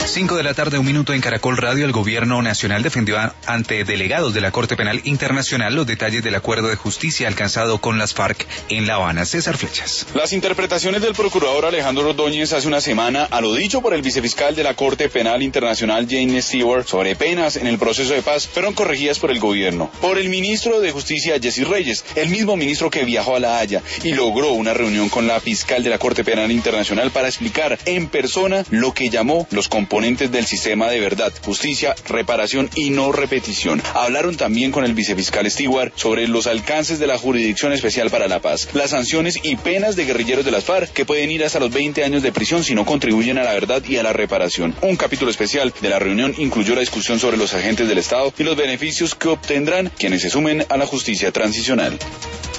5 de la tarde, un minuto en Caracol Radio. El gobierno nacional defendió ante delegados de la Corte Penal Internacional los detalles del acuerdo de justicia alcanzado con las FARC en La Habana. César Flechas. Las interpretaciones del procurador Alejandro Ordóñez hace una semana a lo dicho por el vicefiscal de la Corte Penal Internacional James Stewart sobre penas en el proceso de paz fueron corregidas por el gobierno, por el ministro de Justicia Jesse Reyes, el mismo ministro que viajó a La Haya y logró una reunión con la fiscal de la Corte Penal Internacional para explicar en persona lo que llamó los componentes del sistema de verdad, justicia, reparación y no repetición. Hablaron también con el vicefiscal Stewart sobre los alcances de la Jurisdicción Especial para la Paz, las sanciones y penas de guerrilleros de las FARC que pueden ir hasta los 20 años de prisión si no contribuyen a la verdad y a la reparación. Un capítulo especial de la reunión incluyó la discusión sobre los agentes del Estado y los beneficios que obtendrán quienes se sumen a la justicia transicional.